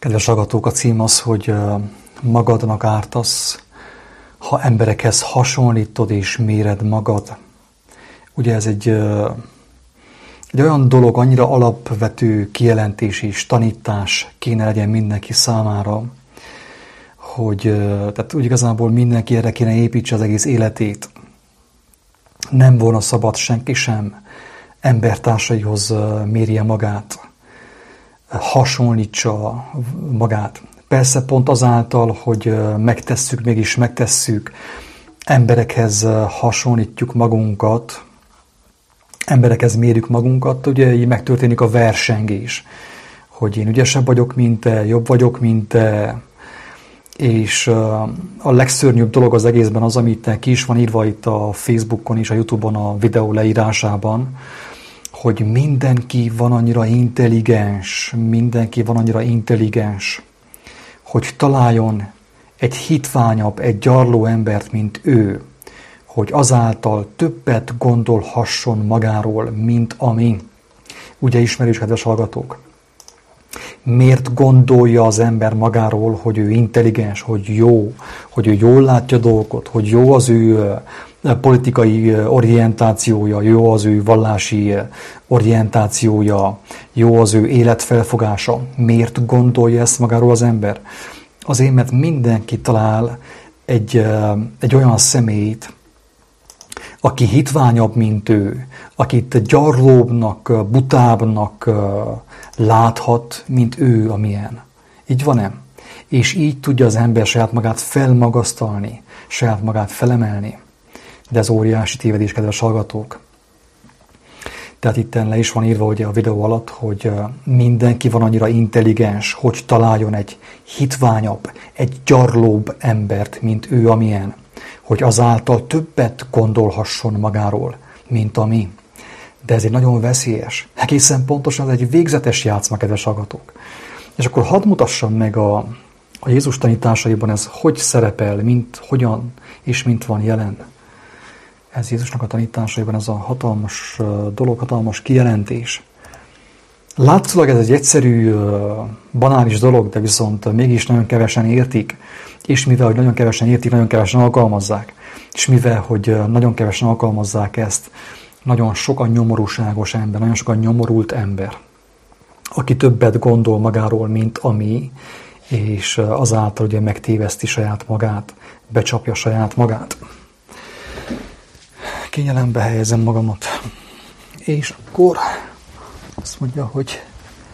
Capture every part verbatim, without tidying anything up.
Kedves hallgatók, a cím az, hogy magadnak ártasz, ha emberekhez hasonlítod és méred magad. Ugye ez egy, egy olyan dolog, annyira alapvető kijelentés és tanítás kéne legyen mindenki számára, hogy tehát úgy igazából mindenki erre kéne építse az egész életét. Nem volna szabad senki sem embertársaihoz mérje magát, hasonlítsa magát. Persze pont azáltal, hogy megtesszük, mégis megtesszük, emberekhez hasonlítjuk magunkat, emberekhez mérjük magunkat, ugye így megtörténik a versengés, hogy én ügyesebb vagyok, mint te, jobb vagyok, mint te, és a legszörnyűbb dolog az egészben az, amit ki is van írva itt a Facebookon és a YouTube-on a videó leírásában, hogy mindenki van annyira intelligens, mindenki van annyira intelligens, hogy találjon egy hitványabb, egy gyarló embert, mint ő, hogy azáltal többet gondolhasson magáról, mint ami. Ugye ismerős, kedves hallgatók? Miért gondolja az ember magáról, hogy ő intelligens, hogy jó, hogy ő jól látja dolgot, hogy jó az ő politikai orientációja, jó az ő vallási orientációja, jó az ő életfelfogása. Miért gondolja ezt magáról az ember? Azért, mert mindenki talál egy, egy olyan személyt, aki hitványabb, mint ő, akit gyarlóbbnak, butábbnak láthat, mint ő, amilyen. Így van-e? És így tudja az ember saját magát felmagasztalni, saját magát felemelni. De ez óriási tévedés, kedves hallgatók. Tehát itt le is van írva ugye a videó alatt, hogy mindenki van annyira intelligens, hogy találjon egy hitványabb, egy gyarlóbb embert, mint ő, amilyen. Hogy azáltal többet gondolhasson magáról, mint ami. De ez egy nagyon veszélyes. Egészen pontosan ez egy végzetes játszma, kedves hallgatók. És akkor hadd mutassam meg a, a Jézus tanításaiban ez hogy szerepel, mint, hogyan és mint van jelen. Ez Jézusnak a tanításaiban ez a hatalmas dolog, hatalmas kijelentés. Látszólag ez egy egyszerű, banális dolog, de viszont mégis nagyon kevesen értik, és mivel, hogy nagyon kevesen értik, nagyon kevesen alkalmazzák. És mivel, hogy nagyon kevesen alkalmazzák ezt, nagyon sokan nyomorúságos ember, nagyon sokan nyomorult ember, aki többet gondol magáról, mint ami, és azáltal ugye megtéveszti saját magát, becsapja saját magát. Kényelembe helyezem magamat. És akkor azt mondja, hogy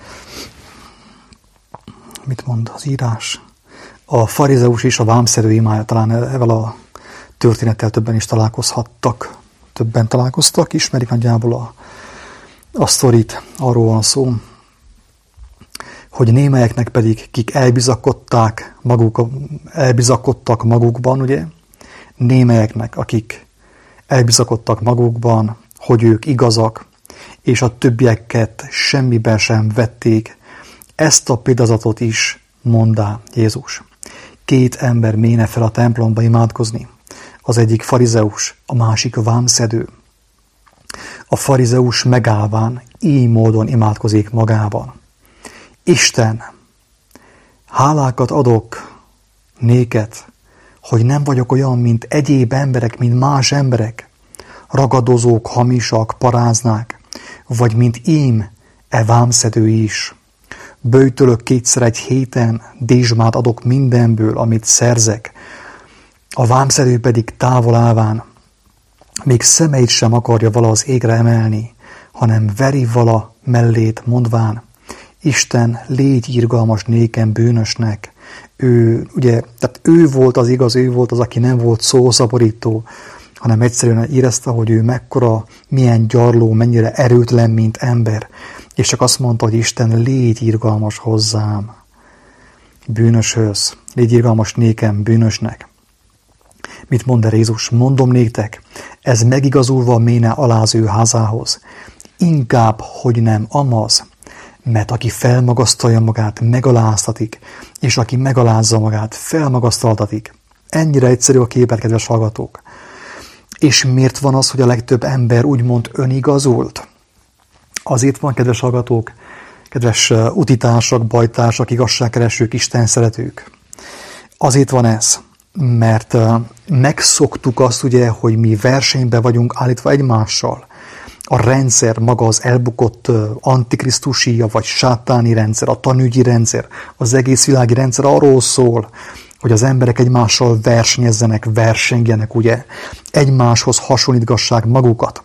mit mond az írás? A farizeus és a vámszedő imája, talán ezzel a történettel többen is találkozhattak. Többen találkoztak, ismerik nagyjából a, a sztorit, arról van szó, hogy némelyeknek pedig, kik elbizakodták maguk, elbizakodtak magukban, ugye? Némelyeknek, akik elbizakodtak magukban, hogy ők igazak, és a többieket semmiben sem vették. Ezt a példázatot is mondá Jézus. Két ember méne fel a templomba imádkozni. Az egyik farizeus, a másik vámszedő. A farizeus megállván így módon imádkozik magában. Isten, hálákat adok néked, hogy nem vagyok olyan, mint egyéb emberek, mint más emberek, ragadozók, hamisak, paráznák, vagy mint ím, e vámszedő is. Böjtölök kétszer egy héten, dézsmát adok mindenből, amit szerzek. A vámszedő pedig távol állván, még szemeit sem akarja vala az égre emelni, hanem veri vala mellét mondván, Isten, légy irgalmas nékem bűnösnek. Ő, ugye, tehát ő volt az igaz, ő volt az, aki nem volt szószaporító, hanem egyszerűen érezte, hogy ő mekkora, milyen gyarló, mennyire erőtlen, mint ember. És csak azt mondta, hogy Isten, légy irgalmas hozzám, bűnöshöz, légy irgalmas nékem, bűnösnek. Mit mond erre Jézus? Mondom néktek, ez megigazulva méne alá az ő házához. Inkább, hogy nem amaz, mert aki felmagasztalja magát, megaláztatik, és aki megalázza magát, felmagasztaltatik. Ennyire egyszerű a képet, kedves hallgatók. És miért van az, hogy a legtöbb ember úgymond önigazult? Azért van, kedves hallgatók, kedves utitársak, bajtársak, igazságkeresők, Isten szeretők. Azért van ez, mert megszoktuk azt ugye, hogy mi versenyben vagyunk állítva egymással. A rendszer, maga az elbukott antikrisztusi, vagy sátáni rendszer, a tanügyi rendszer, az egész világi rendszer arról szól, hogy az emberek egymással versenyezzenek, versengjenek, ugye, egymáshoz hasonlítgassák magukat.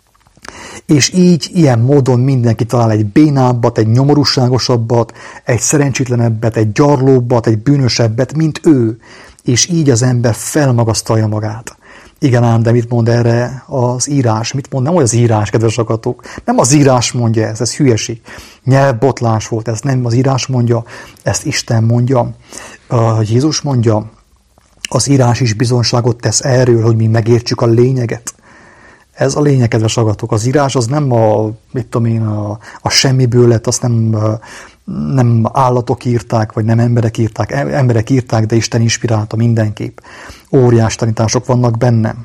És így, ilyen módon mindenki talál egy bénábbat, egy nyomorúságosabbat, egy szerencsétlenebbet, egy gyarlóbbat, egy bűnösebbet, mint ő. És így az ember felmagasztalja magát. Igen ám, de mit mond erre az írás? Mit mond? Nem az írás, kedves agatók. Nem az írás mondja ez, ez hülyeség. Nyelvbotlás volt, ez nem az írás mondja, ezt Isten mondja. Uh, Jézus mondja, az írás is bizonságot tesz erről, hogy mi megértsük a lényeget. Ez a lényeg, kedves agatók. Az írás az nem a, mit tudom én, a, a semmiből lett, azt nem, nem állatok írták, vagy nem emberek írták. Emberek írták, de Isten inspirálta mindenképp. Óriás tanítások vannak bennem.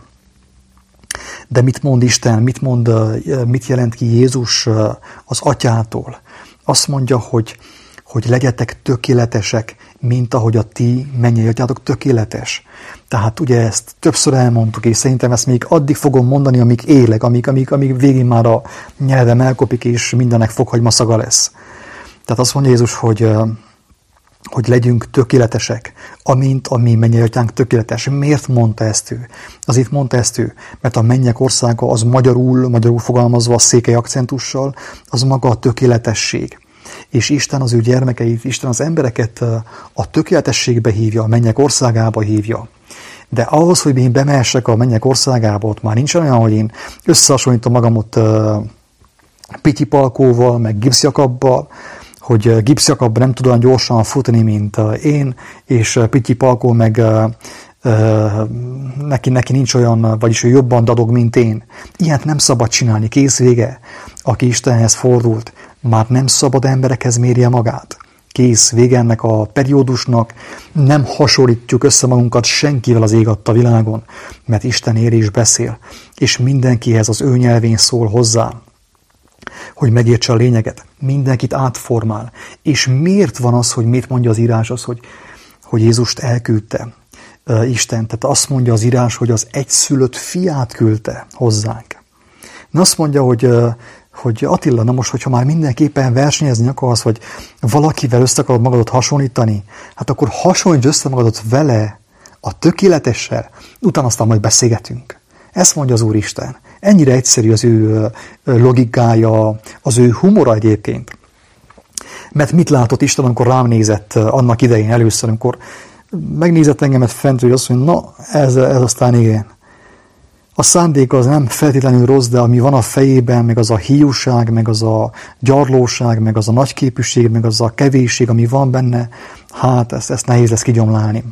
De mit mond Isten, mit, mond, mit jelent ki Jézus az atyától? Azt mondja, hogy, hogy legyetek tökéletesek, mint ahogy a ti mennyei atyátok tökéletes. Tehát ugye ezt többször elmondtuk, és szerintem ezt még addig fogom mondani, amíg élek, amíg, amíg, amíg végén már a nyelvem elkopik, és mindennek fokhagyma szaga lesz. Tehát azt mondja Jézus, hogy, hogy legyünk tökéletesek, amint a mi mennyei atyánk tökéletes. Miért mondta ezt ő? Azért mondta ezt ő, mert a mennyek országa az magyarul, magyarul fogalmazva a székely akcentussal, az maga a tökéletesség. És Isten az ő gyermekeit, Isten az embereket a tökéletességbe hívja, a mennyek országába hívja. De ahhoz, hogy én bemehessek a mennyek országába, ott már nincs olyan, hogy én összehasonlítom magamot Pityi-Palkóval, meg Gipszjakabbal, hogy Gipszjakab nem tud olyan gyorsan futni, mint én, és Pityi-Palkó meg neki, neki nincs olyan, vagyis ő jobban dadog, mint én. Ilyet nem szabad csinálni, kész vége. Aki Istenhez fordult, már nem szabad emberekhez mérje magát. Kész, vége ennek a periódusnak, nem hasonlítjuk össze magunkat senkivel az ég adta világon, mert Isten ér és beszél, és mindenkihez az ő nyelvén szól hozzá, hogy megértse a lényeget. Mindenkit átformál. És miért van az, hogy mit mondja az írás az, hogy, hogy Jézust elküldte uh, Isten? Tehát azt mondja az írás, hogy az egyszülött fiát küldte hozzánk. Na azt mondja, hogy uh, hogy Attila, na most, hogyha már mindenképpen versenyezni akarsz, vagy valakivel össze akarod magadat hasonlítani, hát akkor hasonlíts össze magadat vele, a tökéletessel, utána aztán majd beszélgetünk. Ezt mondja az Úristen. Ennyire egyszerű az ő logikája, az ő humora egyébként. Mert mit látott Isten, amikor rám nézett annak idején először, amikor megnézett engemet fentről, hogy azt mondja, na, ez, ez aztán igen. A szándék az nem feltétlenül rossz, de ami van a fejében, meg az a hiúság, meg az a gyarlóság, meg az a nagyképűség, meg az a kevésség, ami van benne, hát ezt, ezt nehéz lesz kigyomlálni.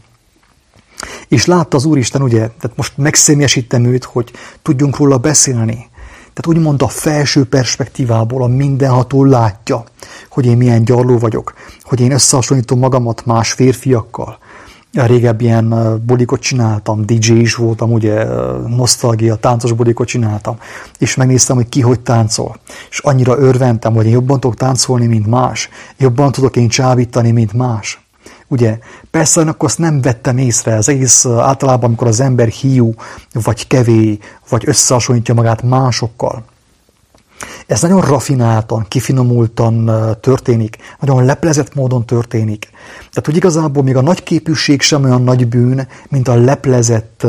És látta az Úristen, ugye, tehát most megszemélyesítem őt, hogy tudjunk róla beszélni. Tehát úgymond a felső perspektívából a mindenható látja, hogy én milyen gyarló vagyok, hogy én összehasonlítom magamat más férfiakkal. Régebb ilyen bulikot csináltam, dé dzsé is voltam, ugye, nosztalgia, táncos bulikot csináltam, és megnéztem, hogy ki hogy táncol. És annyira örventem, hogy én jobban tudok táncolni, mint más, jobban tudok én csábítani, mint más. Ugye, persze akkor azt nem vettem észre, az egész általában, amikor az ember hiú, vagy kevély, vagy összehasonlítja magát másokkal. Ez nagyon rafináltan, kifinomultan történik, nagyon leplezett módon történik. Tehát, hogy igazából még a nagyképűség sem olyan nagy bűn, mint a leplezett,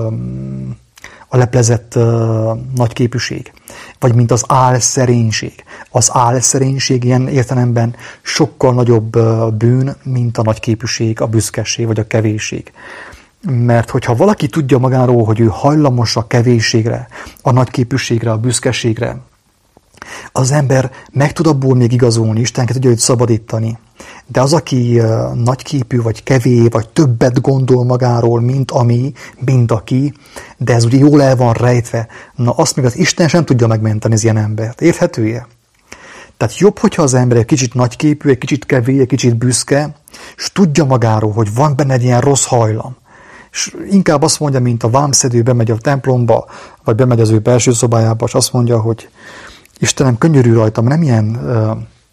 a leplezett nagyképűség, vagy mint az álszerénység. Az álszerénység ilyen értelemben sokkal nagyobb bűn, mint a nagyképűség, a büszkeség, vagy a kevésség. Mert hogyha valaki tudja magáról, hogy ő hajlamos a kevésségre, a nagyképűségre, a büszkeségre, az ember meg tud abból még igazolni, Isten tudja őt szabadítani. De az, aki uh, nagyképű, vagy kevé, vagy többet gondol magáról, mint ami, mint aki, de ez ugye jól el van rejtve, na azt még az Isten sem tudja megmenteni az ilyen embert. Érthető-e? Tehát jobb, hogyha az ember egy kicsit nagyképű, egy kicsit kevé, egy kicsit büszke, és tudja magáról, hogy van benne egy ilyen rossz hajlam. És inkább azt mondja, mint a vámszedő bemegy a templomba, vagy bemegy az ő belső szobájába, és azt mondja, hogy Istenem, könyörülj rajtam, nem ilyen uh,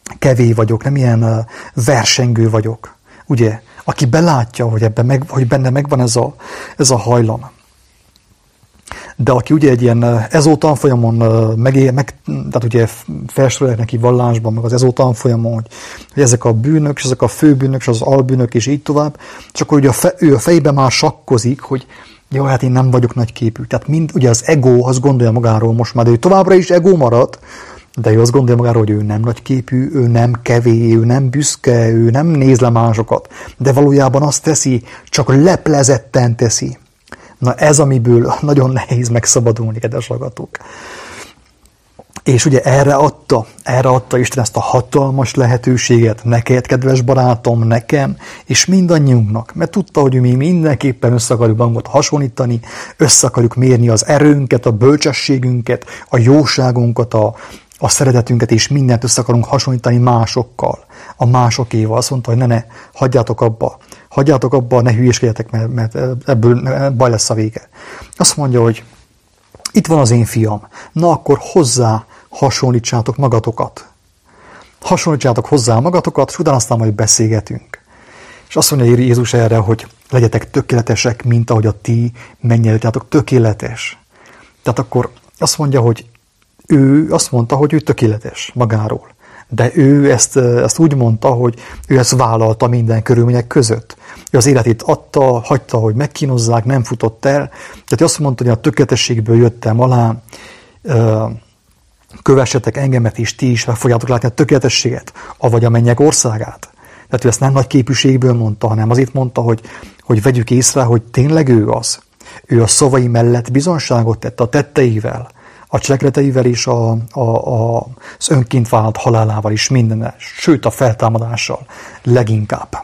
kevély vagyok, nem ilyen versengő vagyok, ugye? Aki belátja, hogy, ebben meg, hogy benne megvan ez a, ez a hajlam. De aki ugye egy ilyen ezó tanfolyamon meg, meg, tehát ugye felsorolják neki vallásban, meg az ezó tanfolyamon, hogy, hogy ezek a bűnök, és ezek a főbűnök, és az albűnök, és így tovább, és akkor ugye a fe, ő a fejében már sakkozik, hogy jó, hát én nem vagyok nagyképű. Tehát mind, ugye az ego, az gondolja magáról most már, de ő továbbra is ego marad, de ő azt gondolja magáról, hogy ő nem nagyképű, ő nem kevély, ő nem büszke, ő nem néz le másokat, de valójában azt teszi, csak leplezetten teszi. Na ez, amiből nagyon nehéz megszabadulni, kedves hallgatók. És ugye erre adta, erre adta Isten ezt a hatalmas lehetőséget neked, kedves barátom, nekem, és mindannyiunknak, mert tudta, hogy mi mindenképpen össze akarjuk magunkat hasonlítani, össze akarjuk mérni az erőnket, a bölcsességünket, a jóságunkat, a, a szeretetünket, és mindent össze akarunk hasonlítani másokkal, a másokéval. Azt mondta, hogy ne, ne, hagyjátok abba, hagyjátok abba, ne hülyéskedjetek, mert, mert ebből baj lesz a vége. Azt mondja, hogy itt van az én fiam, na akkor hozzá hasonlítsátok magatokat. Hasonlítsátok hozzá magatokat, és utána aztán majd beszélgetünk. És azt mondja Jézus erre, hogy legyetek tökéletesek, mint ahogy a ti mennyeitek tökéletes. Tehát akkor azt mondja, hogy ő azt mondta, hogy ő tökéletes magáról. De ő ezt, ezt úgy mondta, hogy ő ezt vállalta minden körülmények között. Ő az életét adta, hagyta, hogy megkínozzák, nem futott el. Tehát azt mondta, hogy a tökéletességből jöttem alá, kövessetek engemet is, ti is meg fogjátok látni a tökéletességet, avagy a mennyek országát. Tehát ő ezt nem nagy képűségből mondta, hanem azért mondta, hogy, hogy vegyük észre, hogy tényleg ő az. Ő a szavai mellett bizonságot tette a tetteivel, a cselekedeteivel és a, a, a, az önként vállalt halálával is mindennel, sőt a feltámadással leginkább.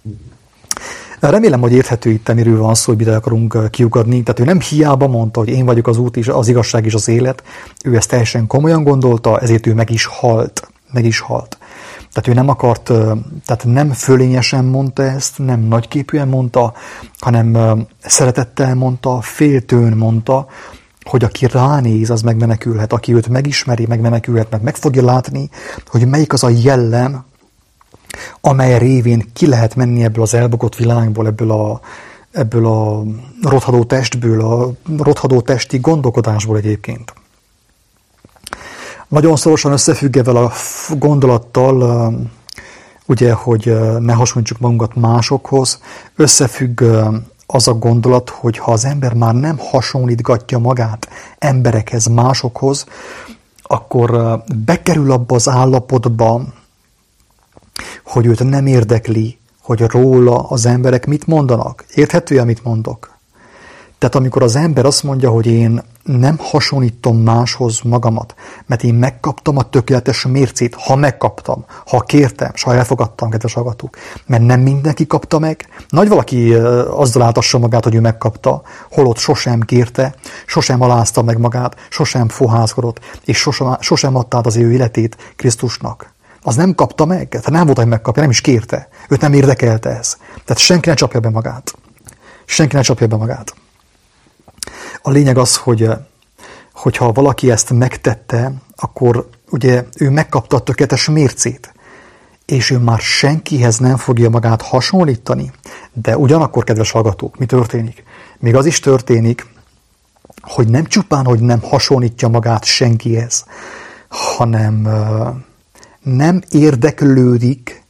Remélem, hogy érthető itt, amiről van szó, hogy mire akarunk kiugadni. Tehát ő nem hiába mondta, hogy én vagyok az út, és az igazság és az élet. Ő ezt teljesen komolyan gondolta, ezért ő meg is halt. Meg is halt. Tehát ő nem akart, tehát nem fölényesen mondta ezt, nem nagyképűen mondta, hanem szeretettel mondta, féltőn mondta, hogy aki ránéz, az megmenekülhet. Aki őt megismeri, megmenekülhet, mert meg fogja látni, hogy melyik az a jellem, amely révén ki lehet menni ebből az elbukott világból, ebből a, ebből a rothadó testből, a rothadó testi gondolkodásból egyébként. Nagyon szorosan összefügg ezzel a gondolattal, ugye, hogy ne hasonlítsuk magunkat másokhoz, összefügg az a gondolat, hogy ha az ember már nem hasonlítgatja magát emberekhez, másokhoz, akkor bekerül abba az állapotba, hogy őt nem érdekli, hogy róla az emberek mit mondanak. Érthető, amit mondok? Tehát amikor az ember azt mondja, hogy én nem hasonlítom máshoz magamat, mert én megkaptam a tökéletes mércét, ha megkaptam, ha kértem, és ha elfogadtam, kedves hallgatók, mert nem mindenki kapta meg. Nagy valaki azzal áltassa magát, hogy ő megkapta, holott sosem kérte, sosem alázta meg magát, sosem fohászkodott, és sosem, sosem adta át az ő életét Krisztusnak. Az nem kapta meg, tehát nem volt, hogy megkapja, nem is kérte. Őt nem érdekelte ez. Tehát senki ne csapja be magát. Senki ne csapja be magát. A lényeg az, hogy hogyha valaki ezt megtette, akkor ugye ő megkapta a tökéletes mércét, és ő már senkihez nem fogja magát hasonlítani. De ugyanakkor, kedves hallgatók, mi történik? Még az is történik, hogy nem csupán, hogy nem hasonlítja magát senkihez, hanem nem érdeklődik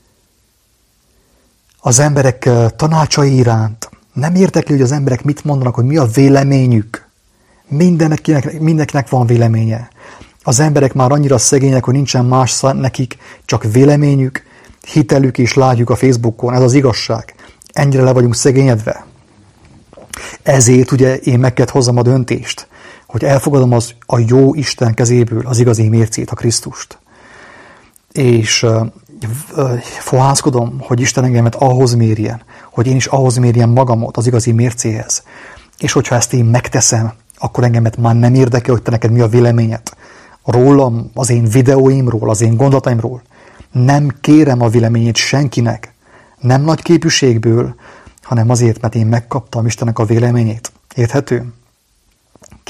az emberek tanácsai iránt. Nem érdekli, hogy az emberek mit mondanak, hogy mi a véleményük. Mindenkinek, mindenkinek van véleménye. Az emberek már annyira szegények, hogy nincsen más nekik, csak véleményük, hitelük és látjuk a Facebookon. Ez az igazság. Ennyire le vagyunk szegényedve. Ezért ugye én meg kellett hozzam a döntést, hogy elfogadom az, a jó Isten kezéből az igazi mércét, a Krisztust. És uh, uh, fohászkodom, hogy Isten engemet ahhoz mérjen, hogy én is ahhoz mérjem magamot az igazi mércéhez. És hogyha ezt én megteszem, akkor engemet már nem érdekel, hogy te neked mi a véleményed. Rólam, az én videóimról, az én gondolataimról. Nem kérem a véleményét senkinek. Nem nagy képűségből, hanem azért, mert én megkaptam Istennek a véleményét. Érthető?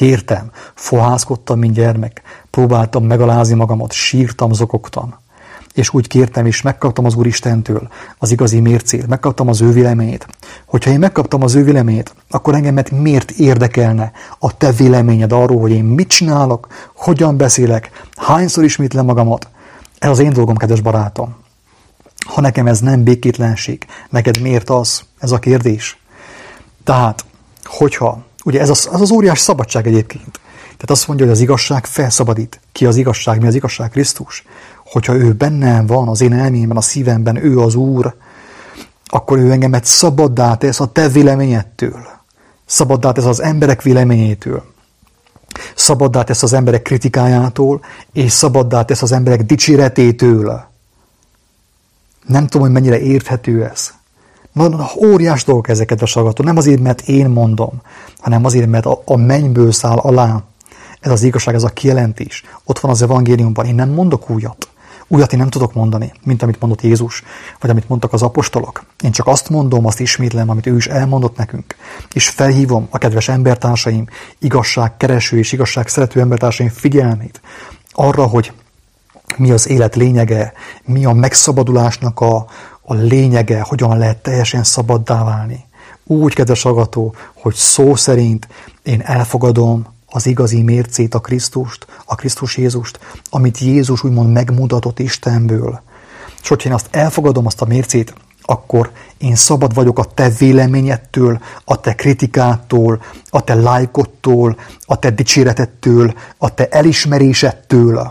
Kértem, fohászkodtam, mint gyermek, próbáltam megalázni magamat, sírtam, zokogtam. és úgy kértem, és megkaptam az Úristentől az igazi mércét, megkaptam az ő véleményét. Hogyha én megkaptam az ő véleményét, akkor engemet miért érdekelne a te véleményed arról, hogy én mit csinálok, hogyan beszélek, hányszor ismétlem magamat. Ez az én dolgom, kedves barátom. Ha nekem ez nem békétlenség, neked miért az? Ez a kérdés. Tehát, hogyha, ugye ez az, az, az óriás szabadság egyébként. Tehát azt mondja, hogy az igazság felszabadít. Ki az igazság? Mi az igazság? Krisztus. Hogyha ő bennem van, az én elmémben, a szívemben, ő az Úr, akkor ő engemet szabaddá tesz a te véleményedtől. Szabaddá tesz az emberek véleményétől. Szabaddá tesz az emberek kritikájától, és szabaddá tesz az emberek dicséretétől. Nem tudom, hogy mennyire érthető ez. Na, óriás dolgok ezek, kedves hallgató. Nem azért, mert én mondom, hanem azért, mert a, a mennyből száll alá. Ez az igazság, ez a kijelentés. Ott van az evangéliumban. Én nem mondok újat. Újat én nem tudok mondani, mint amit mondott Jézus, vagy amit mondtak az apostolok. Én csak azt mondom, azt ismétlem, amit ő is elmondott nekünk. És felhívom a kedves embertársaim, igazságkereső és igazságszerető embertársaim figyelmét arra, hogy mi az élet lényege, mi a megszabadulásnak a, a lényege, hogyan lehet teljesen szabaddá válni. Úgy, kedves hallgató, hogy szó szerint én elfogadom az igazi mércét, a Krisztust, a Krisztus Jézust, amit Jézus úgymond megmutatott Istenből. És hogyha én azt elfogadom, azt a mércét, akkor én szabad vagyok a te véleményedtől, a te kritikától, a te lájkottól, a te dicséretettől, a te elismerésettől.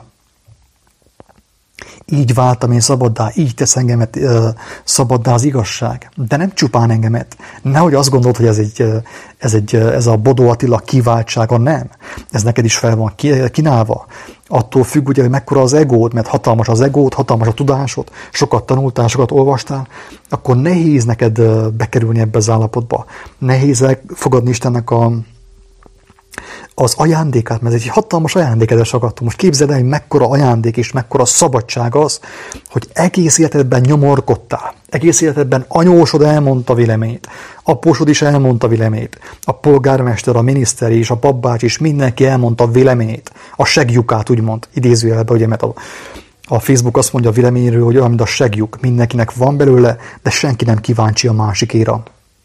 Így váltam én szabaddá, így tesz engemet uh, szabaddá az igazság. De nem csupán engemet. Nehogy azt gondolod, hogy ez, egy, ez, egy, ez a Bodó Attila kiváltsága, nem. Ez neked is fel van kínálva. Attól függ, ugye, hogy mekkora az egód, mert hatalmas az egód, hatalmas a tudásod, sokat tanultál, sokat olvastál, akkor nehéz neked bekerülni ebbe az állapotba. Nehéz elfogadni Istennek a az ajándékát, mert ez egy hatalmas ajándék, kedves hallgató. Most képzeld el, hogy mekkora ajándék és mekkora szabadság az, hogy egész életedben nyomorkodtál. Egész életedben anyósod elmondta véleményét, apósod is elmondta véleményét, a polgármester, a miniszter és a papbács is mindenki elmondta véleményét, a seglyukát úgymond, idézőjelben, ugye, mert a, a Facebook azt mondja a véleményről, hogy olyan, mint a seglyuk, mindenkinek van belőle, de senki nem kíváncsi a másikéra.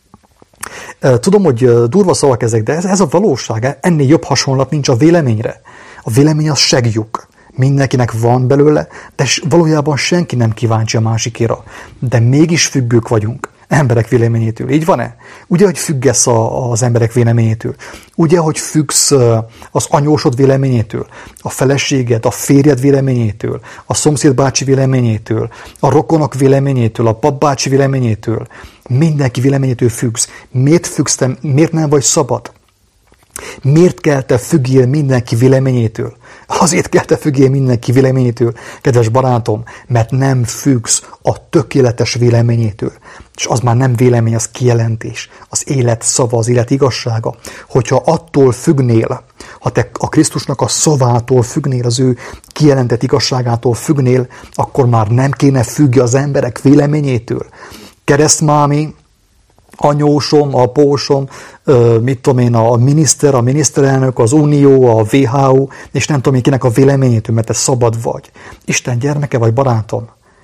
Tudom, hogy durva szavak ezek, de ez, ez a valóság, ennél jobb hasonlat nincs a véleményre. A vélemény az seglyuk. Mindenkinek van belőle, de valójában senki nem kíváncsi a másikéra. De mégis függők vagyunk emberek véleményétől. Így van-e? Ugye, hogy függesz a, az emberek véleményétől? Ugye, hogy függsz az anyósod véleményétől? A feleséged, a férjed véleményétől? A szomszédbácsi véleményétől? A rokonok véleményétől? A papbácsi véleményétől? Mindenki véleményétől függsz. Miért függsz te? Miért nem vagy szabad? Miért kell te függél mindenki véleményétől? Azért kell te függél mindenki véleményétől, kedves barátom, mert nem függsz a tökéletes véleményétől. És az már nem vélemény, az kijelentés. Az élet szava, az élet igazsága. Hogyha attól függnél, ha te a Krisztusnak a szavától függnél, az ő kijelentett igazságától függnél, akkor már nem kéne függj az emberek véleményétől. Keresztmámi, anyósom, apósom, mit tudom én, a miniszter, a miniszterelnök, az unió, a vé há o, és nem tudom én kinek a véleményétől, mert te szabad vagy. Isten gyermeke vagy, barátom.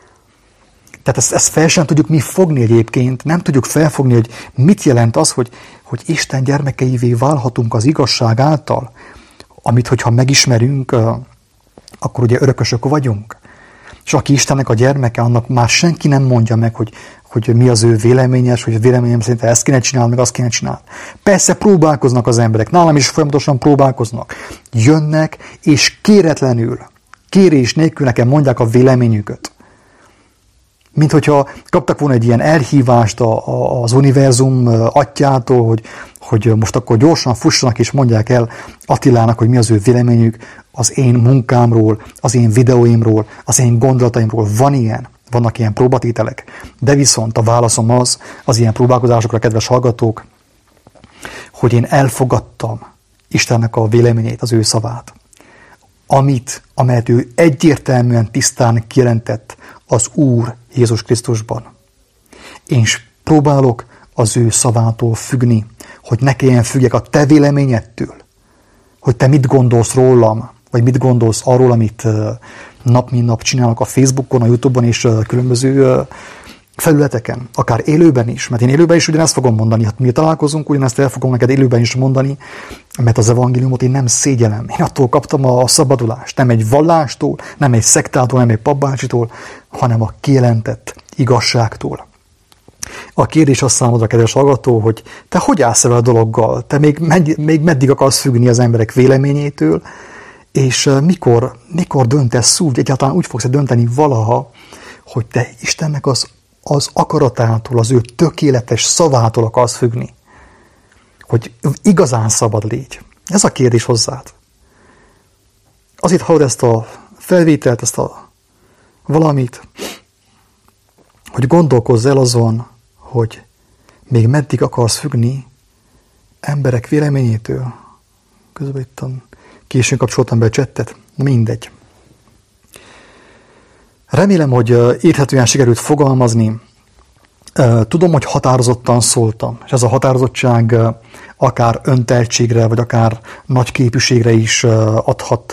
Tehát ezt, ezt fel sem tudjuk mi fogni egyébként, nem tudjuk felfogni, hogy mit jelent az, hogy, hogy Isten gyermekeivé válhatunk az igazság által, amit, hogyha megismerünk, akkor ugye örökösök vagyunk. És aki Istennek a gyermeke, annak már senki nem mondja meg, hogy, hogy mi az ő véleményes, hogy a véleményem szerint ezt kéne csinálni, meg azt kéne csinálni. Persze próbálkoznak az emberek, nálam is folyamatosan próbálkoznak. Jönnek, és kéretlenül, kérés nélkül nekem mondják a véleményüket. Mint hogyha kaptak volna egy ilyen elhívást a, a, az univerzum atyától, hogy, hogy most akkor gyorsan fussanak és mondják el Attilának, hogy mi az ő véleményük az én munkámról, az én videóimról, az én gondolataimról. Van ilyen, vannak ilyen próbatételek. De viszont a válaszom az, az ilyen próbálkozásokra, kedves hallgatók, hogy én elfogadtam Istennek a véleményét, az ő szavát. Amit, amelyet ő egyértelműen tisztán kijelentett az Úr Jézus Krisztusban. Én próbálok az ő szavától függni, hogy ne kelljen függjek a te véleményedtől, hogy te mit gondolsz rólam, vagy mit gondolsz arról, amit nap mint nap csinálok a Facebookon, a YouTube-on és különböző felületeken, akár élőben is, mert én élőben is ugyanezt fogom mondani, hát mi találkozunk, ugyanezt el fogom neked élőben is mondani, mert az evangéliumot én nem szégyellem. Én attól kaptam a szabadulást, nem egy vallástól, nem egy szektától, nem egy papbácsitól, hanem a kijelentett igazságtól. A kérdés az számodra, kedves hallgató, hogy te hogy állsz el a dologgal? Te még, med- még meddig akarsz függni az emberek véleményétől, és mikor, mikor döntesz úgy, egyáltalán úgy fogsz dönteni valaha, hogy te Istennek az, az akaratától, az ő tökéletes szavától akarsz függni. Hogy igazán szabad légy. Ez a kérdés hozzád. Azért hallod ezt a felvételt, ezt a valamit, hogy gondolkozz el azon, hogy még meddig akarsz függni emberek véleményétől. Közben itt későn kapcsoltam be a csettet, na mindegy. Remélem, hogy érthetően sikerült fogalmazni. Tudom, hogy határozottan szóltam, és ez a határozottság akár önteltségre, vagy akár nagy képűségre is adhat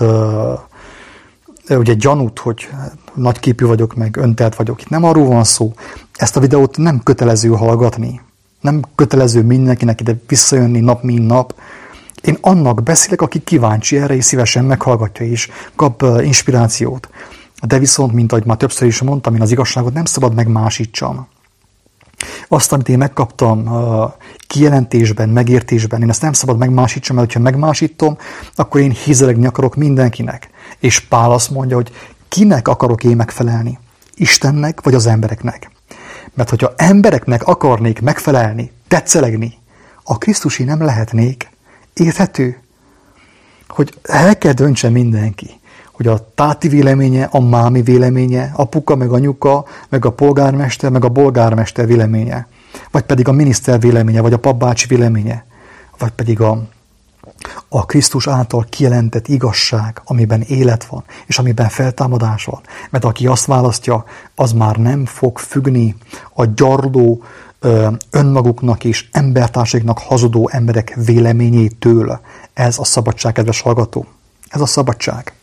ugye gyanút, hogy nagyképű vagyok, meg öntelt vagyok. Itt nem arról van szó. Ezt a videót nem kötelező hallgatni. Nem kötelező mindenkinek ide visszajönni nap, mint nap. Én annak beszélek, aki kíváncsi erre, és szívesen meghallgatja, és kap inspirációt. De viszont, mint ahogy már többször is mondtam, én az igazságot nem szabad megmásítsam. Azt, amit én megkaptam kijelentésben, megértésben, én ezt nem szabad megmásítsam, mert ha megmásítom, akkor én hízelegni akarok mindenkinek. És Pál azt mondja, hogy kinek akarok én megfelelni? Istennek vagy az embereknek? Mert hogyha embereknek akarnék megfelelni, tetszelegni, a Krisztusi nem lehetnék. Érthető? Hogy el kell döntse mindenki, hogy a táti véleménye, a mámi véleménye, apuka, meg anyuka, meg a polgármester, meg a bolgármester véleménye, vagy pedig a miniszter véleménye, vagy a papbácsi véleménye, vagy pedig a, a Krisztus által kijelentett igazság, amiben élet van, és amiben feltámadás van. Mert aki azt választja, az már nem fog függni a gyarló, önmaguknak és embertársaiknak hazudó emberek véleményétől. Ez a szabadság, kedves hallgató. Ez a szabadság.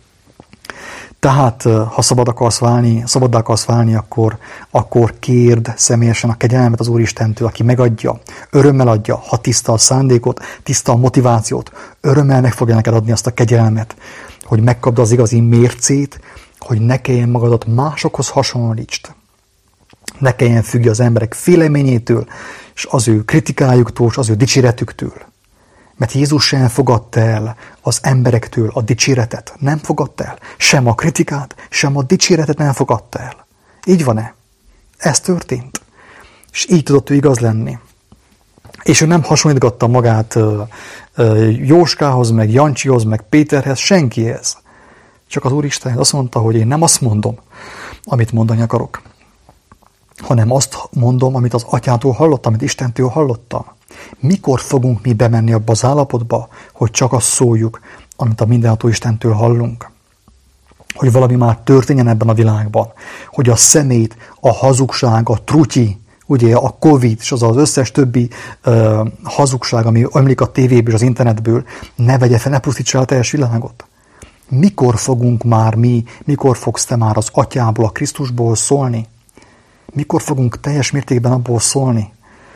Tehát, ha szabad akarsz válni, szabaddá akarsz válni, akkor, akkor kérd személyesen a kegyelmet az Úristentől, aki megadja, örömmel adja, ha tiszta a szándékot, tiszta a motivációt, örömmel meg fogja neked adni azt a kegyelmet, hogy megkapd az igazi mércét, hogy ne kelljen magadat másokhoz hasonlítsd. Ne kelljen függj az emberek véleményétől, és az ő kritikájuktól, és az ő dicséretüktől. Mert Jézus sem fogadta el az emberektől a dicséretet. Nem fogadta el. Sem a kritikát, sem a dicséretet nem fogadta el. Így van-e? Ez történt. És így tudott ő igaz lenni. És ő nem hasonlítgatta magát Jóskához, meg Jancsihoz, meg Péterhez, senkihez. Csak az Úristen azt mondta, hogy én nem azt mondom, amit mondani akarok, hanem azt mondom, amit az Atyától hallottam, amit Istentől hallottam. Mikor fogunk mi bemenni abba az állapotba, hogy csak azt szóljuk, amit a mindenható Istentől hallunk? Hogy valami már történjen ebben a világban, hogy a szemét, a hazugság, a trutyi, ugye a Covid, és az az összes többi uh, hazugság, ami ömlik a tévéből és az internetből, ne vegye fel, ne pusztítsa el a teljes világot. Mikor fogunk már mi, mikor fogsz te már az Atyából, a Krisztusból szólni? Mikor fogunk teljes mértékben abból szólni?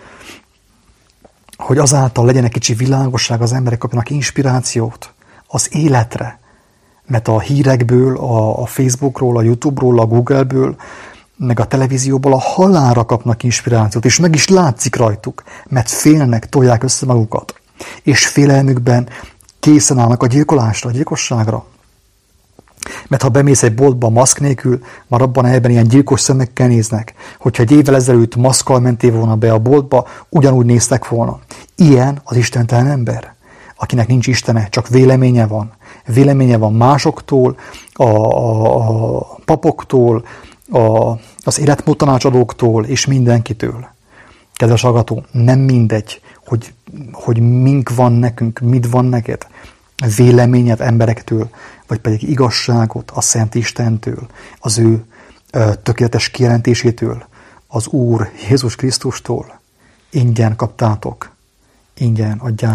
Hogy azáltal legyen egy kicsi világosság, az emberek kapjanak inspirációt az életre. Mert a hírekből, a, a Facebookról, a YouTube-ról, a Google-ből, meg a televízióból a halálra kapnak inspirációt, és meg is látszik rajtuk, mert félnek, tolják össze magukat. És félelmükben készen állnak a gyilkolásra, a gyilkosságra. Mert ha bemész egy boltba maszk nélkül, már abban a helyben ilyen gyilkos szemekkel néznek. Hogyha egy évvel ezelőtt maszkkal mentél volna be a boltba, ugyanúgy néztek volna. Ilyen az istentelen ember, akinek nincs Istene, csak véleménye van. Véleménye van másoktól, a, a, a papoktól, a, az életmód tanácsadóktól és mindenkitől. Kedves hallgató, nem mindegy, hogy, hogy mink van nekünk, mit van neked. Véleményed emberektől, vagy pedig igazságot a Szent Istentől, az ő ö, tökéletes kijelentésétől, az Úr Jézus Krisztustól ingyen kaptátok, ingyen adjátok.